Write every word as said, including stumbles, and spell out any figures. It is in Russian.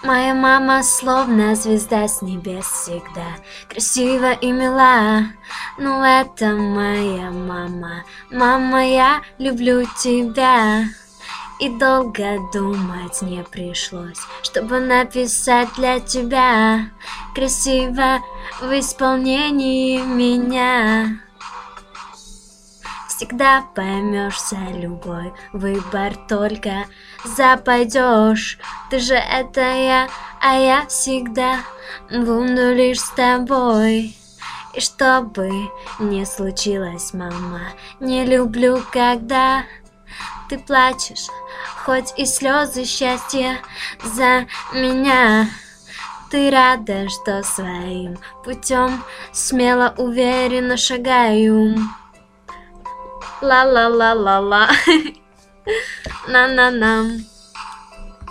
Моя мама словно звезда с небес всегда, красива и мила. Ну это моя мама, мама, я люблю тебя. И долго думать не пришлось, чтобы написать для тебя красиво в исполнении меня. Всегда поймешься, любой выбор только западешь. Ты же это я, а я всегда буду лишь с тобой. И что бы ни случилось, мама, не люблю, когда ты плачешь, хоть и слезы счастья за меня. Ты рада, что своим путем смело, уверенно шагаю. Ла-ла-ла-ла-ла, на-на-на.